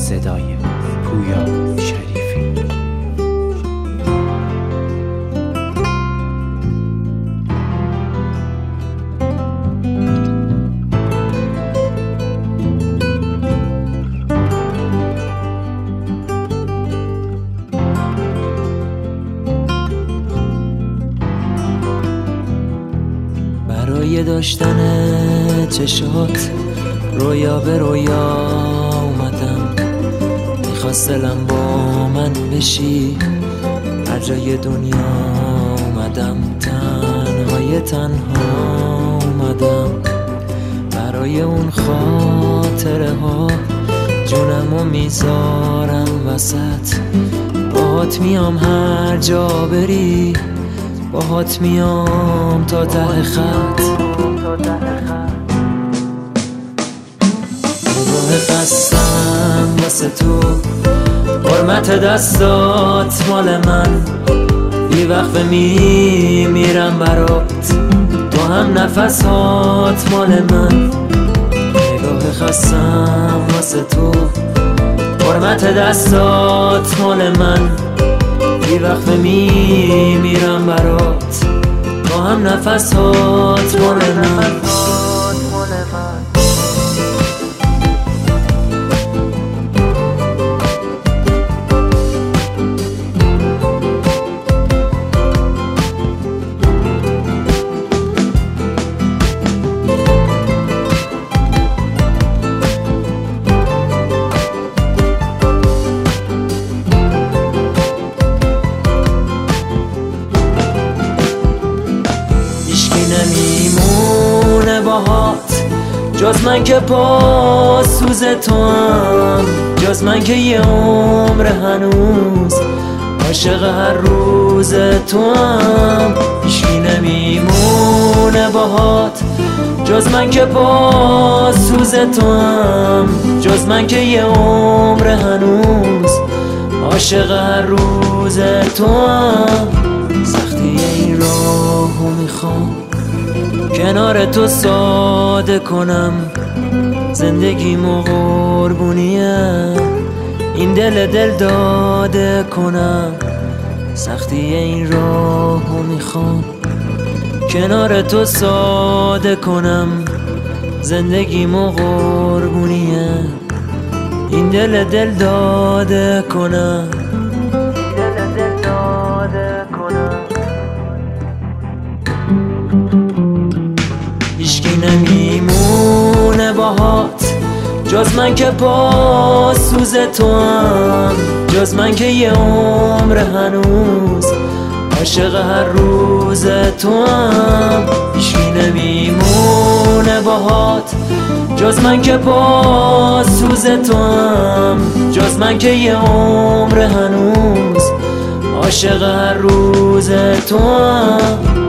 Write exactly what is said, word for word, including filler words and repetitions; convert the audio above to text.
صدای پویا شریفی. برای داشتن چشات رویا به رویا اومدم، میخواست دلم با من بشی، هر جای دنیا اومدم، تنهای تنها اومدم. برای اون خاطره ها جونمو میذارم وسط، باهات میام هر جا بری، باهات میام تا ته خط. نگاه خستم واسه تو، حرمت دستات مال من، بی وقفه میمیرم برات، تو هم نفسات مال من. نگاه خستم واسه تو، حرمت دستات مال من، بی وقفه میمیرم برات، تو هم نفسات مال من. نمیمونه باهات جز من که پاس سوز تو هم، جز من که یه عمر هنوز عاشق هر روز تو هم. هیچکی نمیمونه باهات جز من که پاس سوز تو هم، جز من که یه عمر هنوز عاشق هر روز تو هم. سختی این راهو میخوام کنار تو ساده کنم، زندگیمو قربونیه این دل دل داده کنم. سختی این راهو میخوام کنار تو ساده کنم، زندگیمو قربونیه این دل دل داده کنم. هیچکی نمیمونه باهات جز من که پاس سوز تو هم، جز من که یه عمر هنوز عاشق هر روز تو هم. هیچکی نمیمونه باهات جز من که پاس سوز تو هم، جز من که یه عمر هنوز عاشق هر روز تو هم.